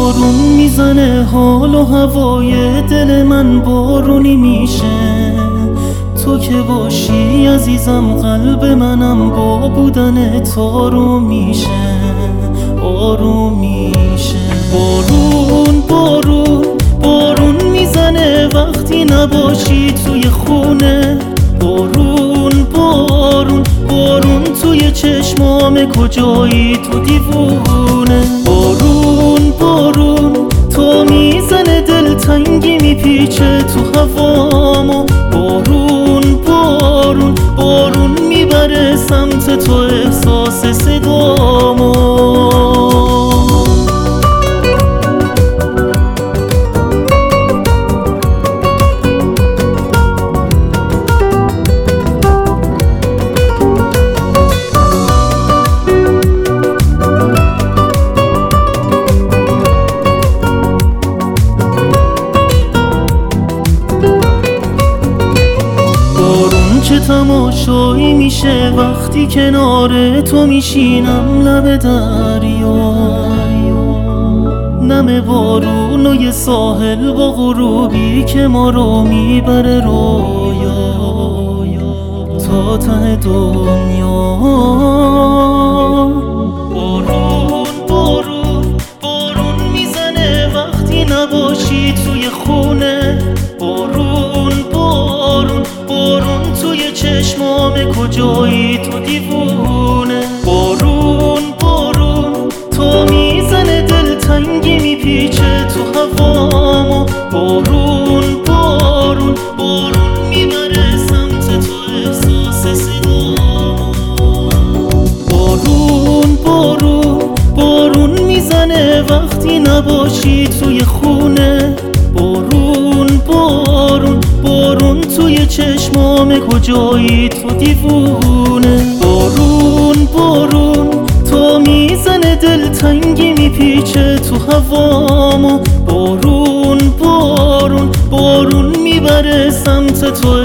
بارون میزنه حال و هوای دل من بارونی میشه. تو که باشی عزیزم قلب منم با بودن آروم میشه، آروم میشه. بارون بارون بارون میزنه وقتی نباشی توی خونه. بارون بارون بارون توی چشمام کجایی تو دیوونه. بارون بارون تو میزنه دلتنگی میپیچه تو هوامو. بارون بارون بارون میبره سمت تو احساس صدامو. چه تماشایی میشه وقتی کنار تو میشینم لب دریا. نم بارون و یه ساحل با غروبی که ما رو میبره رویا تا ته دنیا. بارون بارون بارون میزنه وقتی نباشی توی خونه. بارون بارون بارون توی چشمام کجایی تو دیوونه. بارون بارون تو میزنه دلتنگی میپیچه تو هوامو. بارون بارون بارون میبره سمت تو احساس صدامو. بارون بارون بارون میزنه وقتی نباشی توی خونه. بارون بارون بارون توی چشمام کجایی تو دیوونه. بارون بارون تو میزنه دلتنگی میپیچه تو هوامو. بارون بارون بارون میبره سمت تو